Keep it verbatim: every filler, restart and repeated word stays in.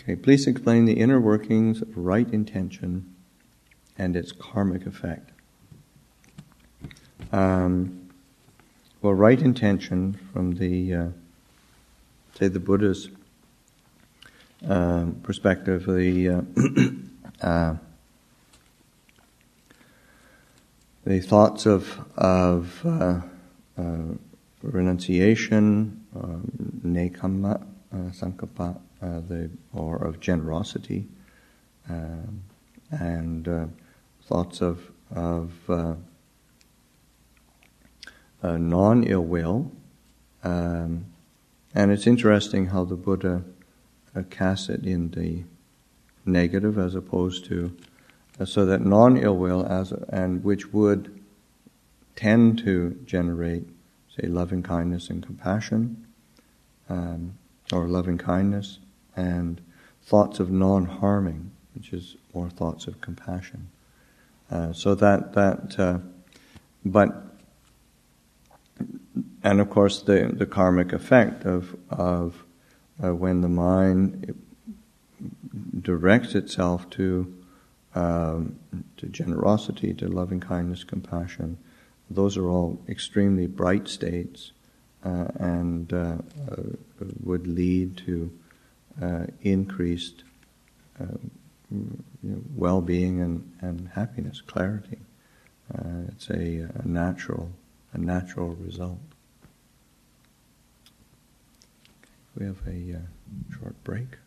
Okay, please explain the inner workings of right intention and its karmic effect. Um, well, right intention from the, uh, say, the Buddha's uh, perspective, the uh, uh, the thoughts of of uh, uh, renunciation, um, nekamma, uh, sankappa, uh, the or of generosity, um, and uh, thoughts of of uh, uh, non-ill will, um, and it's interesting how the Buddha uh, casts it in the negative as opposed to uh, so that non-ill will as and which would tend to generate, say, loving kindness and compassion, um, or loving kindness, and thoughts of non-harming, which is more thoughts of compassion. Uh, so that that, uh, but, and of course the the karmic effect of of uh, when the mind directs itself to um, to generosity, to loving kindness, compassion. Those are all extremely bright states, uh, and uh, uh, would lead to uh, increased uh, you know, well-being and, and happiness, clarity. Uh, it's a, a natural, a natural result. We have a uh, short break.